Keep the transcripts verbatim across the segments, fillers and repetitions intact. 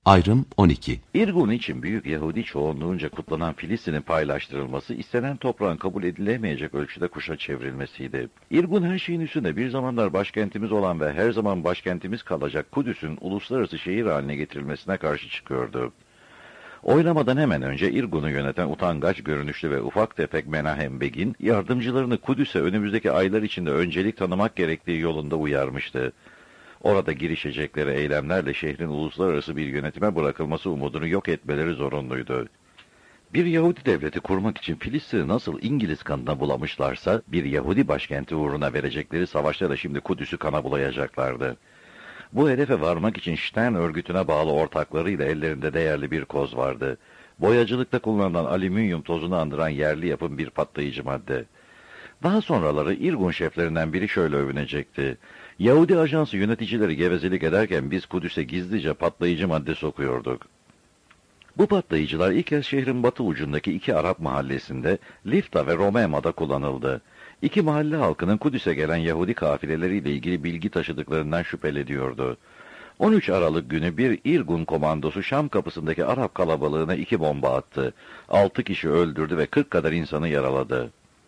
Ayrım on iki. İrgun için büyük Yahudi çoğunluğunca kutlanan Filistin'in paylaştırılması, istenen toprağın kabul edilemeyecek ölçüde kuşa çevrilmesiydi. İrgun her şeyin üstünde bir zamanlar başkentimiz olan ve her zaman başkentimiz kalacak Kudüs'ün uluslararası şehir haline getirilmesine karşı çıkıyordu. Oylamadan hemen önce İrgun'u yöneten utangaç görünüşlü ve ufak tefek Menahem Begin, yardımcılarını Kudüs'e önümüzdeki aylar içinde öncelik tanımak gerektiği yolunda uyarmıştı. Orada girişecekleri eylemlerle şehrin uluslararası bir yönetime bırakılması umudunu yok etmeleri zorunluydu. Bir Yahudi devleti kurmak için Filistin'i nasıl İngiliz kanına bulamışlarsa, bir Yahudi başkenti uğruna verecekleri savaşta da şimdi Kudüs'ü kana bulayacaklardı. Bu hedefe varmak için Stern örgütüne bağlı ortaklarıyla ellerinde değerli bir koz vardı. Boyacılıkta kullanılan alüminyum tozunu andıran yerli yapım bir patlayıcı madde. Daha sonraları İrgun şeflerinden biri şöyle övünecekti: Yahudi ajansı yöneticileri gevezelik ederken biz Kudüs'e gizlice patlayıcı madde sokuyorduk. Bu patlayıcılar ilk kez şehrin batı ucundaki iki Arap mahallesinde, Lifta ve Romema'da kullanıldı. İki mahalle halkının Kudüs'e gelen Yahudi kafileleriyle ilgili bilgi taşıdıklarından şüpheleniyordu. on üç Aralık günü bir İrgun komandosu Şam kapısındaki Arap kalabalığına iki bomba attı. Altı kişi öldürdü ve kırk kadar insanı yaraladı.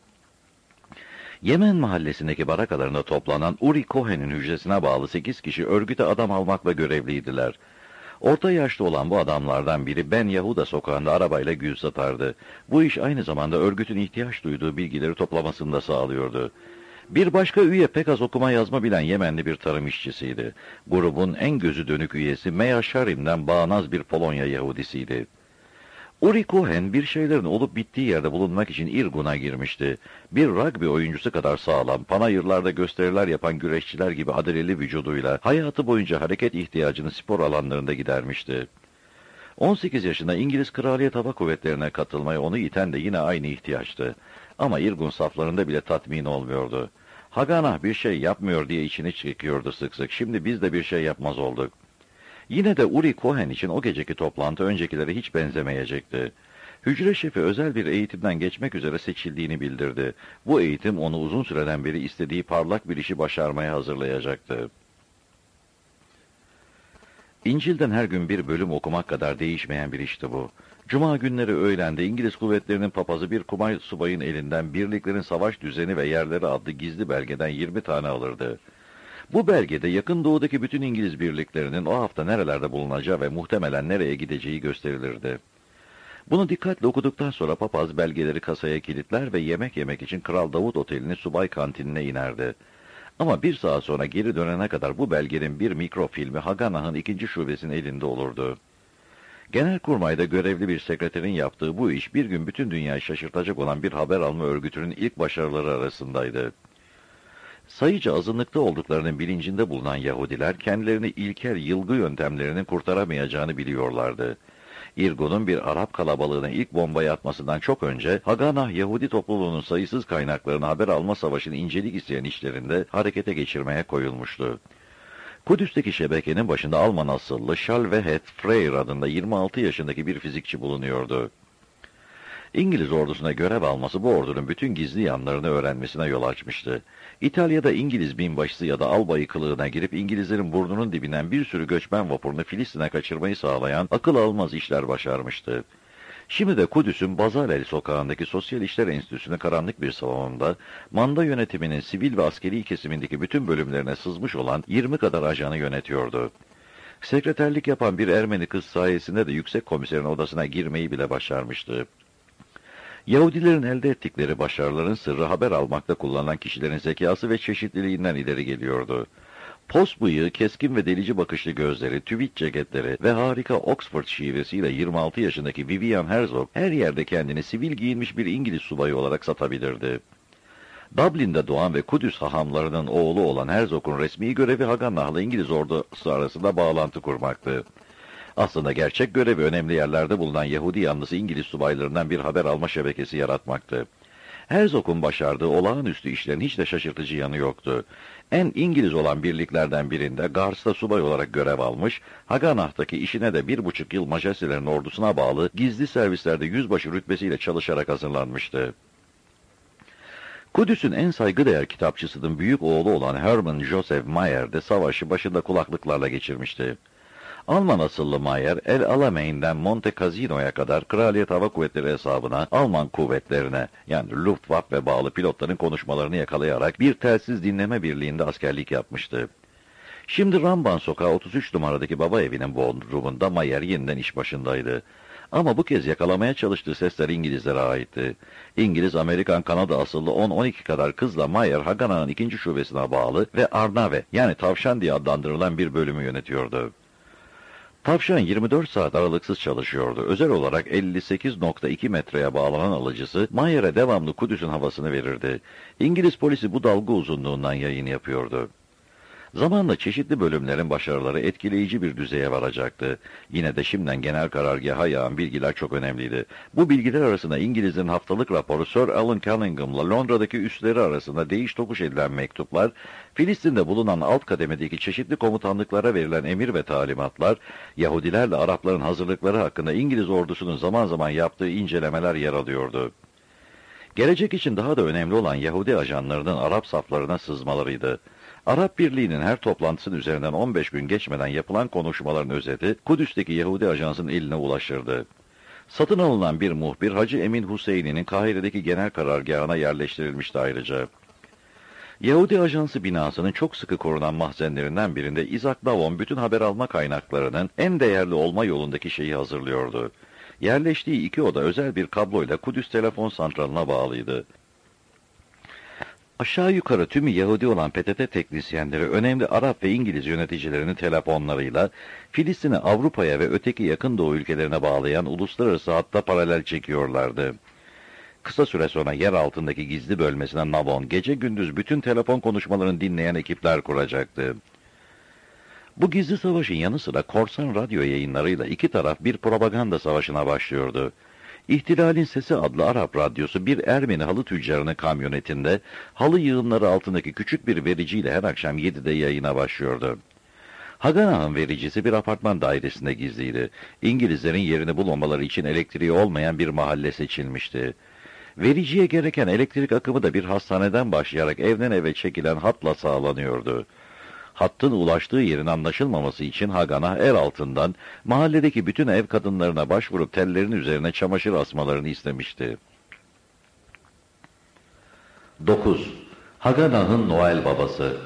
Yemen mahallesindeki barakalarında toplanan Uri Cohen'in hücresine bağlı sekiz kişi örgüte adam almakla görevliydiler. Orta yaşlı olan bu adamlardan biri Ben Yahuda sokağında arabayla gül satardı. Bu iş aynı zamanda örgütün ihtiyaç duyduğu bilgileri toplamasını da sağlıyordu. Bir başka üye pek az okuma yazma bilen Yemenli bir tarım işçisiydi. Grubun en gözü dönük üyesi Meya Sharim'den bağnaz bir Polonya Yahudisiydi. Uri Cohen bir şeylerin olup bittiği yerde bulunmak için İrgun'a girmişti. Bir rugby oyuncusu kadar sağlam, panayırlarda gösteriler yapan güreşçiler gibi adeleli vücuduyla hayatı boyunca hareket ihtiyacını spor alanlarında gidermişti. on sekiz yaşında İngiliz Kraliyet Hava Kuvvetleri'ne katılmaya onu iten de yine aynı ihtiyaçtı. Ama İrgun saflarında bile tatmin olmuyordu. Haganah bir şey yapmıyor diye içini çekiyordu sık sık. Şimdi biz de bir şey yapmaz olduk. Yine de Uri Cohen için o geceki toplantı öncekilere hiç benzemeyecekti. Hücre şefi özel bir eğitimden geçmek üzere seçildiğini bildirdi. Bu eğitim onu uzun süreden beri istediği parlak bir işi başarmaya hazırlayacaktı. İncil'den her gün bir bölüm okumak kadar değişmeyen bir işti bu. Cuma günleri öğlende İngiliz kuvvetlerinin papazı bir kumay subayın elinden Birliklerin Savaş Düzeni ve Yerleri adlı gizli belgeden yirmi tane alırdı. Bu belgede yakın doğudaki bütün İngiliz birliklerinin o hafta nerelerde bulunacağı ve muhtemelen nereye gideceği gösterilirdi. Bunu dikkatle okuduktan sonra papaz belgeleri kasaya kilitler ve yemek yemek için Kral Davut Oteli'nin subay kantinine inerdi. Ama bir saat sonra geri dönene kadar bu belgenin bir mikrofilmi Haganah'ın ikinci şubesinin elinde olurdu. Genelkurmay'da görevli bir sekreterin yaptığı bu iş bir gün bütün dünyayı şaşırtacak olan bir haber alma örgütünün ilk başarıları arasındaydı. Sayıca azınlıkta olduklarının bilincinde bulunan Yahudiler kendilerini ilkel yılgı yöntemlerinin kurtaramayacağını biliyorlardı. İrgun'un bir Arap kalabalığına ilk bombayı atmasından çok önce Haganah Yahudi topluluğunun sayısız kaynaklarını haber alma savaşını incelik isteyen işlerinde harekete geçirmeye koyulmuştu. Kudüs'teki şebekenin başında Alman asıllı Schalvehet Freyer adında yirmi altı yaşındaki bir fizikçi bulunuyordu. İngiliz ordusuna görev alması bu ordunun bütün gizli yanlarını öğrenmesine yol açmıştı. İtalya'da İngiliz binbaşısı ya da albayı kılığına girip İngilizlerin burnunun dibinden bir sürü göçmen vapurunu Filistin'e kaçırmayı sağlayan akıl almaz işler başarmıştı. Şimdi de Kudüs'ün Bazalel sokağındaki Sosyal İşler Enstitüsü'nün karanlık bir salonunda, manda yönetiminin sivil ve askeri kesimindeki bütün bölümlerine sızmış olan yirmi kadar ajanı yönetiyordu. Sekreterlik yapan bir Ermeni kız sayesinde de yüksek komiserin odasına girmeyi bile başarmıştı. Yahudilerin elde ettikleri başarıların sırrı haber almakta kullanılan kişilerin zekası ve çeşitliliğinden ileri geliyordu. Pos bıyığı, keskin ve delici bakışlı gözleri, tüvit ceketleri ve harika Oxford şivesiyle yirmi altı yaşındaki Vivian Herzog her yerde kendini sivil giyinmiş bir İngiliz subayı olarak satabilirdi. Dublin'de doğan ve Kudüs hahamlarının oğlu olan Herzog'un resmi görevi Haganah'la İngiliz ordusu arasında bağlantı kurmaktı. Aslında gerçek görevi önemli yerlerde bulunan Yahudi yanlısı İngiliz subaylarından bir haber alma şebekesi yaratmaktı. Herzog'un başardığı olağanüstü işlerin hiç de şaşırtıcı yanı yoktu. En İngiliz olan birliklerden birinde Gars'ta subay olarak görev almış, Haganah'taki işine de bir buçuk yıl majestelerinin ordusuna bağlı gizli servislerde yüzbaşı rütbesiyle çalışarak hazırlanmıştı. Kudüs'ün en saygıdeğer kitapçısının büyük oğlu olan Hermann Joseph Mayer de savaşı başında kulaklıklarla geçirmişti. Alman asıllı Mayer, El Alameyn'den Monte Cassino'ya kadar Kraliyet Hava Kuvvetleri hesabına Alman kuvvetlerine, yani Luftwaffe bağlı pilotların konuşmalarını yakalayarak bir telsiz dinleme birliğinde askerlik yapmıştı. Şimdi Ramban Sokağı otuz üç numaradaki baba evinin bodrumunda Mayer yeniden iş başındaydı. Ama bu kez yakalamaya çalıştığı sesler İngilizlere aitti. İngiliz, Amerikan, Kanada asıllı on on iki kadar kızla Mayer, Haganah'ın ikinci şubesine bağlı ve Arnave, yani Tavşan diye adlandırılan bir bölümü yönetiyordu. Tavşan yirmi dört saat aralıksız çalışıyordu. Özel olarak elli sekiz nokta iki metreye bağlanan alıcısı Mayer'e devamlı Kudüs'ün havasını verirdi. İngiliz polisi bu dalga uzunluğundan yayın yapıyordu. Zamanla çeşitli bölümlerin başarıları etkileyici bir düzeye varacaktı. Yine de şimdiden genel karargaha yağan bilgiler çok önemliydi. Bu bilgiler arasında İngiliz'in haftalık raporu, Sir Alan Cunningham'la Londra'daki üsleri arasında değiş tokuş edilen mektuplar, Filistin'de bulunan alt kademedeki çeşitli komutanlıklara verilen emir ve talimatlar, Yahudilerle Arapların hazırlıkları hakkında İngiliz ordusunun zaman zaman yaptığı incelemeler yer alıyordu. Gelecek için daha da önemli olan Yahudi ajanlarının Arap saflarına sızmalarıydı. Arap Birliği'nin her toplantısının üzerinden on beş gün geçmeden yapılan konuşmaların özeti, Kudüs'teki Yahudi ajansın eline ulaşırdı. Satın alınan bir muhbir, Hacı Emin Hüseyin'in Kahire'deki genel karargahına yerleştirilmişti ayrıca. Yahudi ajansı binasının çok sıkı korunan mahzenlerinden birinde Isaac Davon bütün haber alma kaynaklarının en değerli olma yolundaki şeyi hazırlıyordu. Yerleştiği iki oda özel bir kabloyla Kudüs telefon santralına bağlıydı. Aşağı yukarı tümü Yahudi olan P T T teknisyenleri önemli Arap ve İngiliz yöneticilerini telefonlarıyla Filistin'i Avrupa'ya ve öteki yakın doğu ülkelerine bağlayan uluslararası hatta paralel çekiyorlardı. Kısa süre sonra yer altındaki gizli bölmesine Navon gece gündüz bütün telefon konuşmalarını dinleyen ekipler kuracaktı. Bu gizli savaşın yanı sıra korsan radyo yayınlarıyla iki taraf bir propaganda savaşına başlıyordu. İhtilalin Sesi adlı Arap radyosu bir Ermeni halı tüccarının kamyonetinde halı yığınları altındaki küçük bir vericiyle her akşam yedide yayına başlıyordu. Haganah'ın vericisi bir apartman dairesinde gizliydi. İngilizlerin yerini bulmamaları için elektriği olmayan bir mahalle seçilmişti. Vericiye gereken elektrik akımı da bir hastaneden başlayarak evden eve çekilen hatla sağlanıyordu. Hattın ulaştığı yerin anlaşılmaması için Haganah el altından mahalledeki bütün ev kadınlarına başvurup tellerin üzerine çamaşır asmalarını istemişti. dokuz. Haganah'ın Noel Babası.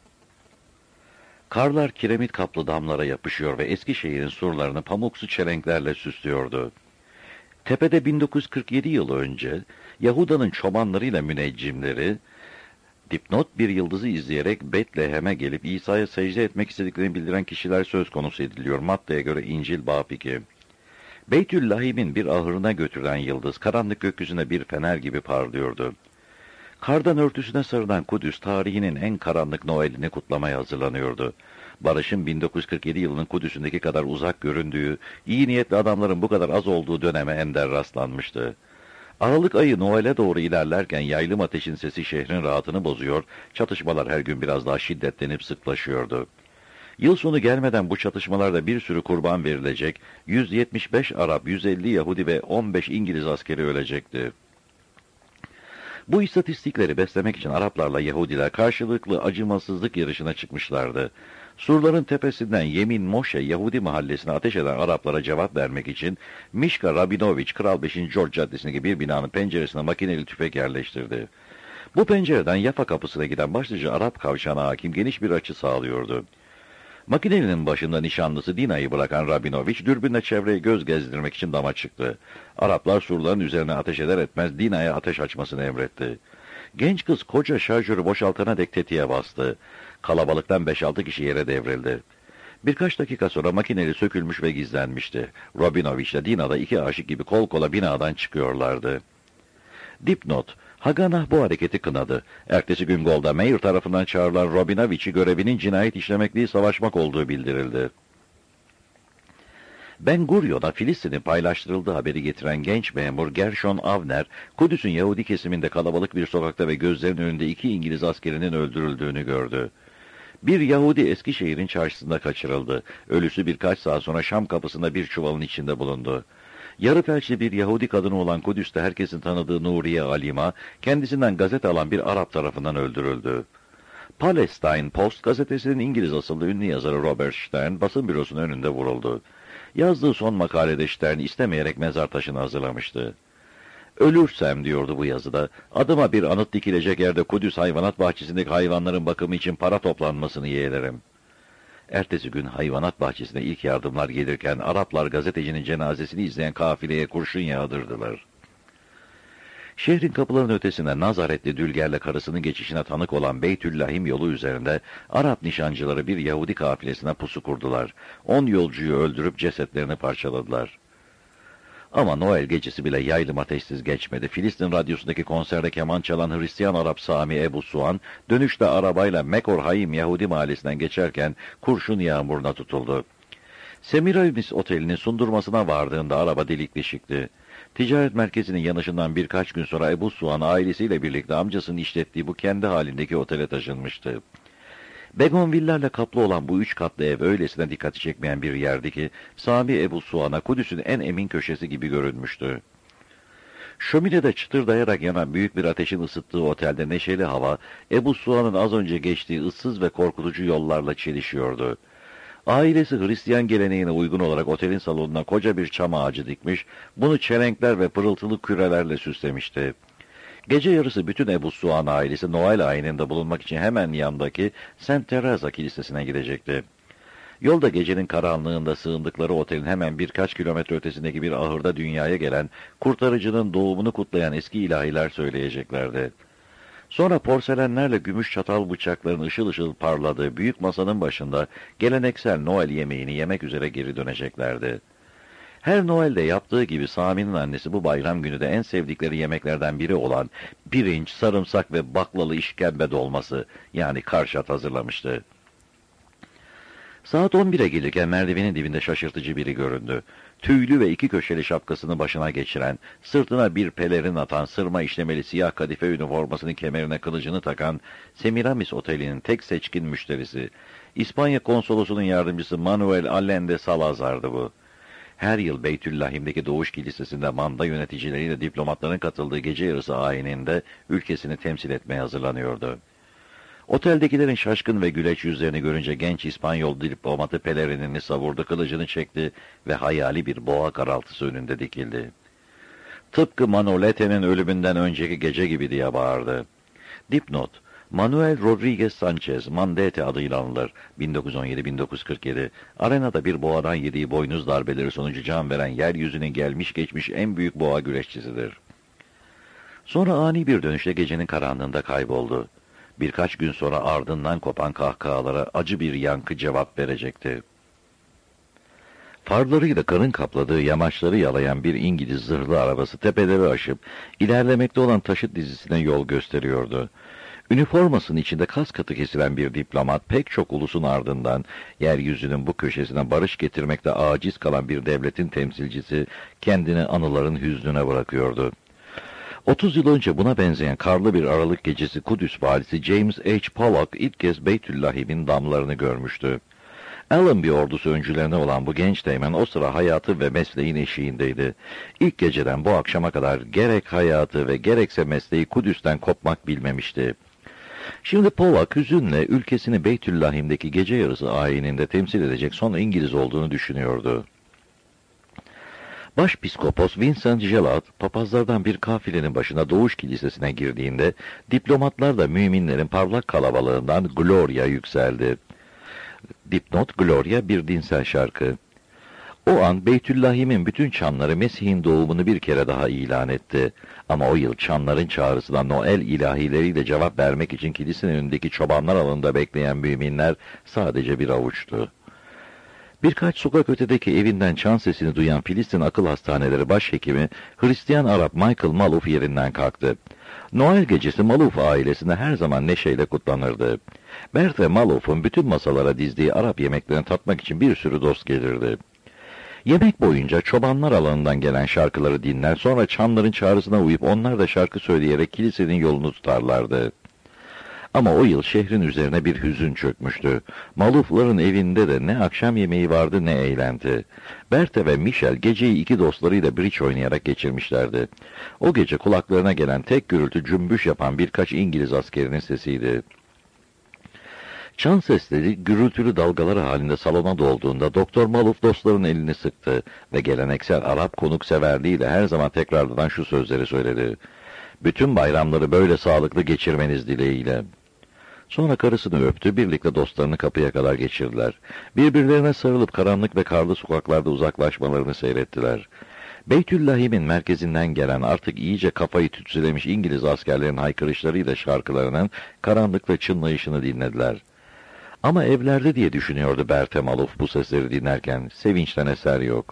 Karlar kiremit kaplı damlara yapışıyor ve Eskişehir'in surlarını pamuksu çelenklerle süslüyordu. Tepede bin dokuz yüz kırk yedi yıl önce Yahuda'nın çobanlarıyla müneccimleri, dipnot bir yıldızı izleyerek Betlehem'e gelip İsa'ya secde etmek istediklerini bildiren kişiler söz konusu ediliyor. Matta'ya göre İncil Bab iki. Beytüllahim'in bir ahırına götürülen yıldız karanlık gökyüzünde bir fener gibi parlıyordu. Kardan örtüsüne sarılan Kudüs tarihinin en karanlık Noel'ini kutlamaya hazırlanıyordu. Barış'ın bin dokuz yüz kırk yedi yılının Kudüs'ündeki kadar uzak göründüğü, iyi niyetli adamların bu kadar az olduğu döneme ender rastlanmıştı. Aralık ayı Noel'e doğru ilerlerken yaylım ateşin sesi şehrin rahatını bozuyor, çatışmalar her gün biraz daha şiddetlenip sıklaşıyordu. Yıl sonu gelmeden bu çatışmalarda bir sürü kurban verilecek, yüz yetmiş beş Arap, yüz elli Yahudi ve on beş İngiliz askeri ölecekti. Bu istatistikleri beslemek için Araplarla Yahudiler karşılıklı acımasızlık yarışına çıkmışlardı. Surların tepesinden Yemin Moşe Yahudi mahallesine ateş eden Araplara cevap vermek için Mişka Rabinovich Kral beşinci George Caddesi'ndeki bir binanın penceresine makineli tüfek yerleştirdi. Bu pencereden Yafa kapısına giden başlıca Arap kavşağına hakim geniş bir açı sağlıyordu. Makinelinin başında nişanlısı Dina'yı bırakan Rabinovich dürbünle çevreye göz gezdirmek için dama çıktı. Araplar surların üzerine ateş eder etmez Dina'ya ateş açmasını emretti. Genç kız koca şarjörü boşaltana dek tetiğe bastı. Kalabalıktan beş altı kişi yere devrildi. Birkaç dakika sonra makineli sökülmüş ve gizlenmişti. Rabinovich ile Dina da iki aşık gibi kol kola binadan çıkıyorlardı. Dipnot: Haganah bu hareketi kınadı. Ertesi gün Golda Meir tarafından çağrılan Rabinovich'i görevinin cinayet işlemek değil savaşmak olduğu bildirildi. Ben Gurion'a Filistin'in paylaştırıldığı haberi getiren genç memur Gershon Avner, Kudüs'ün Yahudi kesiminde kalabalık bir sokakta ve gözlerinin önünde iki İngiliz askerinin öldürüldüğünü gördü. Bir Yahudi Eskişehir'in çarşısında kaçırıldı. Ölüsü birkaç saat sonra Şam kapısında bir çuvalın içinde bulundu. Yarı felçli bir Yahudi kadını olan Kudüs'te herkesin tanıdığı Nuriye Alima, kendisinden gazete alan bir Arap tarafından öldürüldü. Palestine Post gazetesinin İngiliz asıllı ünlü yazarı Robert Stern basın bürosunun önünde vuruldu. Yazdığı son makalede Stern istemeyerek mezar taşını hazırlamıştı. Ölürsem diyordu bu yazıda, adıma bir anıt dikilecek yerde Kudüs Hayvanat Bahçesi'ndeki hayvanların bakımı için para toplanmasını yeğlerim. Ertesi gün hayvanat bahçesine ilk yardımlar gelirken Araplar gazetecinin cenazesini izleyen kafileye kurşun yağdırdılar. Şehrin kapılarının ötesinde Nazaretli Dülger'le karısının geçişine tanık olan Beytüllahim yolu üzerinde Arap nişancıları bir Yahudi kafilesine pusu kurdular. On yolcuyu öldürüp cesetlerini parçaladılar. Ama Noel gecesi bile yaylım ateşsiz geçmedi. Filistin radyosundaki konserde keman çalan Hristiyan Arap Sami Ebu Suan, dönüşte arabayla Mekor Hayim Yahudi mahallesinden geçerken kurşun yağmuruna tutuldu. Semiramis Oteli'nin sundurmasına vardığında araba delik deşikti. Ticaret merkezinin yanışından birkaç gün sonra Ebu Suan ailesiyle birlikte amcasının işlettiği bu kendi halindeki otele taşınmıştı. Begonvillerle kaplı olan bu üç katlı ev öylesine dikkati çekmeyen bir yerdi ki Sami Ebu Suan'a Kudüs'ün en emin köşesi gibi görünmüştü. Şöminede çıtırdayarak yanan büyük bir ateşin ısıttığı otelde neşeli hava, Ebu Suan'ın az önce geçtiği ıssız ve korkutucu yollarla çelişiyordu. Ailesi Hristiyan geleneğine uygun olarak otelin salonuna koca bir çam ağacı dikmiş, bunu çelenkler ve pırıltılı kürelerle süslemişti. Gece yarısı bütün Ebu Suan ailesi Noel ayininde bulunmak için hemen yandaki Saint Teresa Kilisesi'ne gidecekti. Yolda gecenin karanlığında sığındıkları otelin hemen birkaç kilometre ötesindeki bir ahırda dünyaya gelen, kurtarıcının doğumunu kutlayan eski ilahiler söyleyeceklerdi. Sonra porselenlerle gümüş çatal bıçakların ışıl ışıl parladığı büyük masanın başında geleneksel Noel yemeğini yemek üzere geri döneceklerdi. Her Noel'de yaptığı gibi Sami'nin annesi bu bayram günü de en sevdikleri yemeklerden biri olan pirinç, sarımsak ve baklalı işkembe dolması yani karşat hazırlamıştı. Saat on bire gelirken merdivenin dibinde şaşırtıcı biri göründü. Tüylü ve iki köşeli şapkasını başına geçiren, sırtına bir pelerin atan, sırma işlemeli siyah kadife üniformasının kemerine kılıcını takan Semiramis Oteli'nin tek seçkin müşterisi, İspanya konsolosunun yardımcısı Manuel Allende Salazar'dı bu. Her yıl Beytüllahim'deki Doğuş Kilisesi'nde manda yöneticileriyle diplomatların katıldığı gece yarısı ayininde ülkesini temsil etmeye hazırlanıyordu. Oteldekilerin şaşkın ve güleç yüzlerini görünce genç İspanyol diplomatı pelerinini savurdu, kılıcını çekti ve hayali bir boğa karaltısı önünde dikildi. Tıpkı Manolete'nin ölümünden önceki gece gibi diye bağırdı. Dipnot: Manuel Rodriguez Sanchez, Mandete adıyla anılır. bin dokuz yüz on yedi bin dokuz yüz kırk yedi. Arenada bir boğadan yediği boynuz darbeleri sonucu can veren yeryüzüne gelmiş geçmiş en büyük boğa güreşçisidir. Sonra ani bir dönüşle gecenin karanlığında kayboldu. Birkaç gün sonra ardından kopan kahkahalara acı bir yankı cevap verecekti. Farlarıyla karın kapladığı yamaçları yalayan bir İngiliz zırhlı arabası tepeleri aşıp ilerlemekte olan taşıt dizisine yol gösteriyordu. Üniformasının içinde kas katı kesilen bir diplomat pek çok ulusun ardından yeryüzünün bu köşesine barış getirmekte aciz kalan bir devletin temsilcisi kendini anıların hüznüne bırakıyordu. otuz yıl önce buna benzeyen karlı bir Aralık gecesi Kudüs valisi James H. Pollock ilk kez Beytüllahim'in damlarını görmüştü. Allenby ordusu öncülerine olan bu genç teğmen o sıra hayatı ve mesleğin eşiğindeydi. İlk geceden bu akşama kadar gerek hayatı ve gerekse mesleği Kudüs'ten kopmak bilmemişti. Şimdi Pollock hüzünle ülkesini Beytüllahim'deki gece yarısı ayininde temsil edecek son İngiliz olduğunu düşünüyordu. Başpiskopos Vincent Gellard, papazlardan bir kafilenin başına Doğuş Kilisesi'ne girdiğinde, diplomatlar da müminlerin parlak kalabalığından Gloria yükseldi. Dipnot: Gloria bir dinsel şarkı. O an Beytüllahim'in bütün çanları Mesih'in doğumunu bir kere daha ilan etti. Ama o yıl çanların çağrısına Noel ilahileriyle cevap vermek için kilisenin önündeki çobanlar alanında bekleyen müminler sadece bir avuçtu. Birkaç sokak ötedeki evinden çan sesini duyan Filistin Akıl Hastaneleri Başhekimi Hristiyan Arap Michael Maluf yerinden kalktı. Noel gecesi Maluf ailesine her zaman neşeyle kutlanırdı. Bert ve Maluf'un bütün masalara dizdiği Arap yemeklerini tatmak için bir sürü dost gelirdi. Yemek boyunca çobanlar alanından gelen şarkıları dinler, sonra çanların çağrısına uyup onlar da şarkı söyleyerek kilisenin yolunu tutarlardı. Ama o yıl şehrin üzerine bir hüzün çökmüştü. Malufların evinde de ne akşam yemeği vardı ne eğlenti. Berthe ve Michel geceyi iki dostlarıyla bridge oynayarak geçirmişlerdi. O gece kulaklarına gelen tek gürültü cümbüş yapan birkaç İngiliz askerinin sesiydi. Çan sesleri gürültülü dalgaları halinde salona dolduğunda Doktor Maluf dostların elini sıktı ve geleneksel Arap konukseverliğiyle her zaman tekrarlanan şu sözleri söyledi. Bütün bayramları böyle sağlıklı geçirmeniz dileğiyle. Sonra karısını öptü, birlikte dostlarını kapıya kadar geçirdiler. Birbirlerine sarılıp karanlık ve karlı sokaklarda uzaklaşmalarını seyrettiler. Beytüllahim'in merkezinden gelen artık iyice kafayı tütsülemiş İngiliz askerlerin haykırışlarıyla şarkılarının karanlıkta çınlayışını dinlediler. Ama evlerde diye düşünüyordu Berthe Maluf bu sesleri dinlerken, sevinçten eser yok.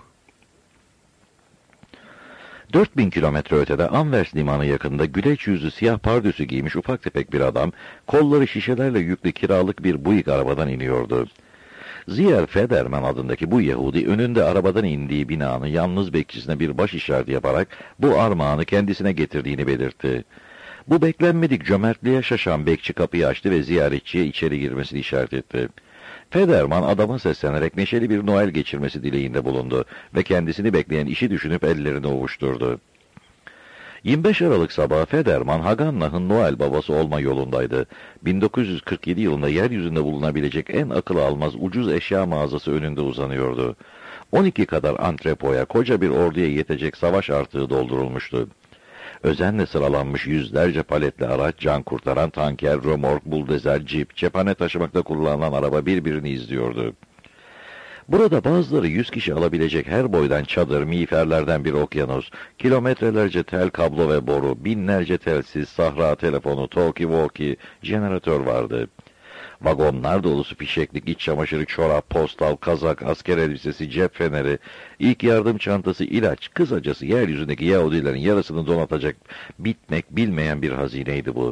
Dört bin kilometre ötede Anvers limanı yakında güleç yüzlü siyah pardösü giymiş ufak tefek bir adam, kolları şişelerle yüklü kiralık bir Buick arabadan iniyordu. Ziyer Federman adındaki bu Yahudi önünde arabadan indiği binanın yalnız bekçisine bir baş işareti yaparak bu armağanı kendisine getirdiğini belirtti. Bu beklenmedik cömertliğe şaşan bekçi kapıyı açtı ve ziyaretçiye içeri girmesini işaret etti. Federman adama seslenerek neşeli bir Noel geçirmesi dileğinde bulundu ve kendisini bekleyen işi düşünüp ellerini ovuşturdu. yirmi beş Aralık sabahı Federman, Hagannah'ın Noel babası olma yolundaydı. bin dokuz yüz kırk yedi yılında yeryüzünde bulunabilecek en akıl almaz ucuz eşya mağazası önünde uzanıyordu. on iki kadar antrepoya, koca bir orduya yetecek savaş artığı doldurulmuştu. Özenle sıralanmış yüzlerce paletli araç, can kurtaran tanker, römork, buldozer, cip, cephane taşımakta kullanılan araba birbirini izliyordu. Burada bazıları yüz kişi alabilecek her boydan çadır, miğferlerden bir okyanus, kilometrelerce tel, kablo ve boru, binlerce telsiz, sahra telefonu, talkie-walkie, jeneratör vardı. Vagonlar dolusu fişeklik, iç çamaşırı, çorap, postal, kazak, asker elbisesi, cep feneri, ilk yardım çantası, ilaç, kısacası yeryüzündeki Yahudilerin yarısını donatacak bitmek bilmeyen bir hazineydi bu.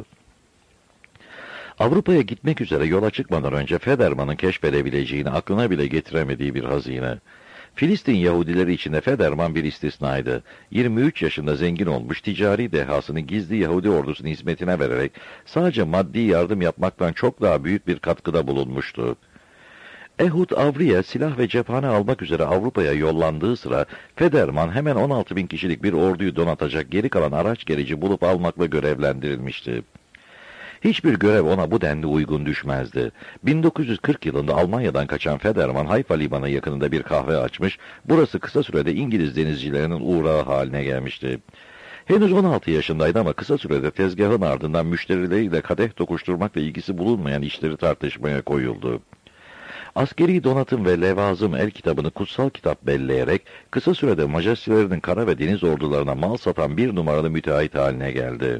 Avrupa'ya gitmek üzere yola çıkmadan önce Federman'ın keşfedebileceğini aklına bile getiremediği bir hazine. Filistin Yahudileri içinde Federman bir istisnaydı. yirmi üç yaşında zengin olmuş, ticari dehasını gizli Yahudi ordusunun hizmetine vererek sadece maddi yardım yapmaktan çok daha büyük bir katkıda bulunmuştu. Ehud Avriye silah ve cephane almak üzere Avrupa'ya yollandığı sıra Federman hemen on altı bin kişilik bir orduyu donatacak geri kalan araç gereci bulup almakla görevlendirilmişti. Hiçbir görev ona bu denli uygun düşmezdi. bin dokuz yüz kırk yılında Almanya'dan kaçan Federman, Hayfa limanı yakınında bir kahve açmış, burası kısa sürede İngiliz denizcilerinin uğrağı haline gelmişti. Henüz on altı yaşındaydı ama kısa sürede tezgahın ardından müşterileriyle kadeh tokuşturmakla ilgisi bulunmayan işleri tartışmaya koyuldu. Askeri donatım ve levazım el kitabını kutsal kitap belleyerek kısa sürede majestelerinin kara ve deniz ordularına mal satan bir numaralı müteahhit haline geldi.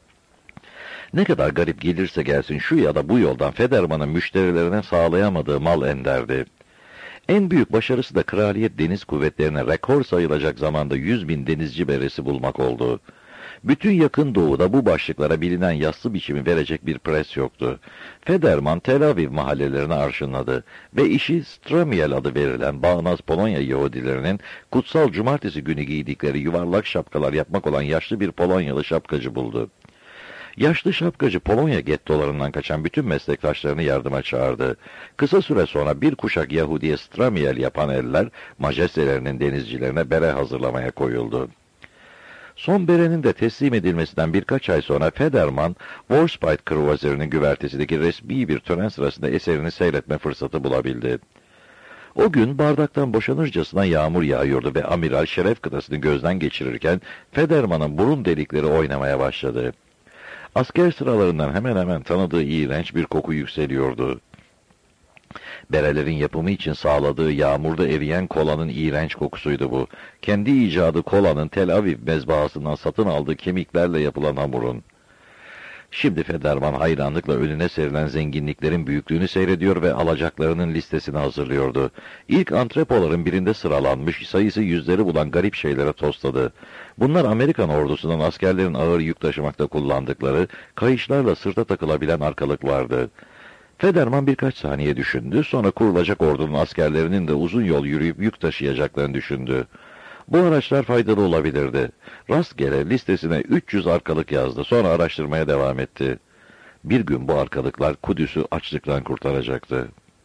Ne kadar garip gelirse gelsin şu ya da bu yoldan Federman'ın müşterilerine sağlayamadığı mal enderdi. En büyük başarısı da Kraliyet Deniz Kuvvetlerine rekor sayılacak zamanda yüz bin denizci beresi bulmak oldu. Bütün yakın doğuda bu başlıklara bilinen yassı biçimi verecek bir pres yoktu. Federman Tel Aviv mahallelerine arşınladı ve işi Stramiel adı verilen bağnaz Polonya Yahudilerinin kutsal cumartesi günü giydikleri yuvarlak şapkalar yapmak olan yaşlı bir Polonyalı şapkacı buldu. Yaşlı şapkacı Polonya gettolarından kaçan bütün meslektaşlarını yardıma çağırdı. Kısa süre sonra bir kuşak Yahudiye Stramiel yapan eller, majestelerinin denizcilerine bere hazırlamaya koyuldu. Son berenin de teslim edilmesinden birkaç ay sonra Federman, Warspite kruvazörünün güvertesindeki resmi bir tören sırasında eserini seyretme fırsatı bulabildi. O gün bardaktan boşanırcasına yağmur yağıyordu ve amiral şeref kıtasını gözden geçirirken Federman'ın burun delikleri oynamaya başladı. Asker sıralarından hemen hemen tanıdığı iğrenç bir koku yükseliyordu. Berelerin yapımı için sağladığı yağmurda eriyen kolanın iğrenç kokusuydu bu. Kendi icadı kolanın Tel Aviv mezbahasından satın aldığı kemiklerle yapılan hamurun. Şimdi Federman hayranlıkla önüne serilen zenginliklerin büyüklüğünü seyrediyor ve alacaklarının listesini hazırlıyordu. İlk antrepoların birinde sıralanmış, sayısı yüzleri bulan garip şeylere tosladı. Bunlar Amerikan ordusunun askerlerin ağır yük taşımakta kullandıkları, kayışlarla sırta takılabilen arkalıklardı. Federman birkaç saniye düşündü, sonra kurulacak ordunun askerlerinin de uzun yol yürüyüp yük taşıyacaklarını düşündü. Bu araçlar faydalı olabilirdi. Rastgele listesine üç yüz arkalık yazdı, sonra araştırmaya devam etti. Bir gün bu arkalıklar Kudüs'ü açlıktan kurtaracaktı.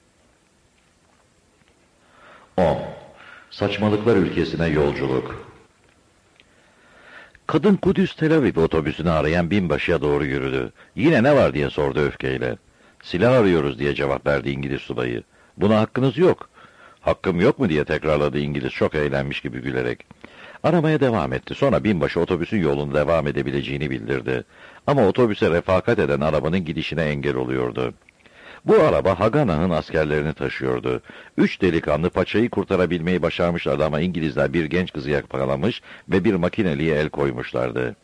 on. Saçmalıklar ülkesine yolculuk. Kadın Kudüs Tel Aviv otobüsünü arayan binbaşıya doğru yürüdü. Yine ne var diye sordu öfkeyle. Silah arıyoruz diye cevap verdi İngiliz subayı. Buna hakkınız yok. Hakkım yok mu diye tekrarladı İngiliz çok eğlenmiş gibi gülerek. Aramaya devam etti. Sonra binbaşı otobüsün yolunda devam edebileceğini bildirdi. Ama otobüse refakat eden arabanın gidişine engel oluyordu. Bu araba Haganah'ın askerlerini taşıyordu. Üç delikanlı paçayı kurtarabilmeyi başarmışlardı ama İngilizler bir genç kızı yakalamış ve bir makineliye el koymuşlardı.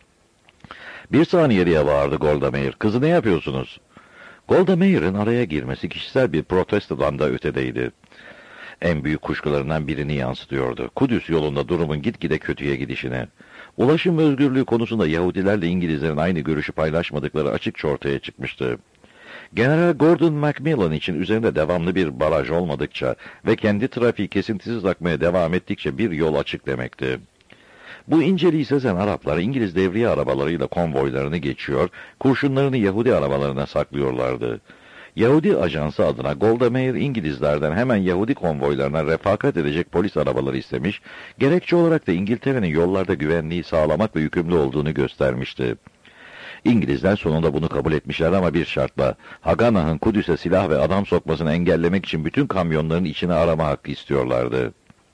Bir saniye diye bağırdı Golda Meir. Kızı ne yapıyorsunuz? Golda Meir'in araya girmesi kişisel bir protestodan da ötedeydi. En büyük kuşkularından birini yansıtıyordu. Kudüs yolunda durumun gitgide kötüye gidişine. Ulaşım özgürlüğü konusunda Yahudilerle İngilizlerin aynı görüşü paylaşmadıkları açıkça ortaya çıkmıştı. General Gordon Macmillan için üzerinde devamlı bir baraj olmadıkça ve kendi trafiği kesintisiz akmaya devam ettikçe bir yol açık demekti. Bu inceliği sezen Araplar İngiliz devriye arabalarıyla konvoylarını geçiyor, kurşunlarını Yahudi arabalarına saklıyorlardı. Yahudi ajansı adına Golda Meir İngilizlerden hemen Yahudi konvoylarına refakat edecek polis arabaları istemiş, gerekçe olarak da İngiltere'nin yollarda güvenliği sağlamakla yükümlü olduğunu göstermişti. İngilizler sonunda bunu kabul etmişler ama bir şartla, Haganah'ın Kudüs'e silah ve adam sokmasını engellemek için bütün kamyonların içine arama hakkı istiyorlardı.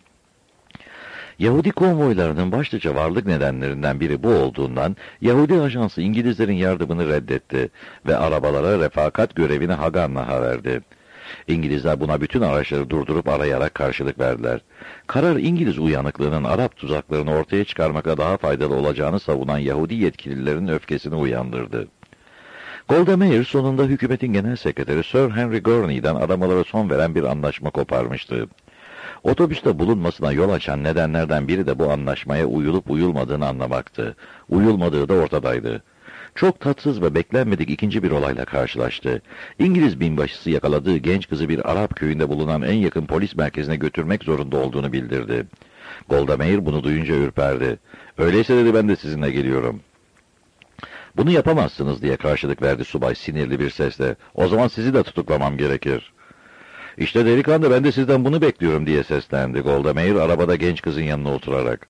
Yahudi konvoylarının başlıca varlık nedenlerinden biri bu olduğundan, Yahudi ajansı İngilizlerin yardımını reddetti ve arabalara refakat görevini Haganah'a verdi. İngilizler buna bütün araçları durdurup arayarak karşılık verdiler. Karar İngiliz uyanıklığının Arap tuzaklarını ortaya çıkarmakla daha faydalı olacağını savunan Yahudi yetkililerin öfkesini uyandırdı. Golda Meir sonunda hükümetin genel sekreteri Sir Henry Gurney'den aramalara son veren bir anlaşma koparmıştı. Otobüste bulunmasına yol açan nedenlerden biri de bu anlaşmaya uyulup uyulmadığını anlamaktı. Uyulmadığı da ortadaydı. Çok tatsız ve beklenmedik ikinci bir olayla karşılaştı. İngiliz binbaşısı yakaladığı genç kızı bir Arap köyünde bulunan en yakın polis merkezine götürmek zorunda olduğunu bildirdi. Golda Meir bunu duyunca ürperdi. Öyleyse dedi ben de sizinle geliyorum. Bunu yapamazsınız diye karşılık verdi subay sinirli bir sesle. O zaman sizi de tutuklamam gerekir. İşte delikanlı ben de sizden bunu bekliyorum diye seslendi Golda Meir arabada genç kızın yanına oturarak.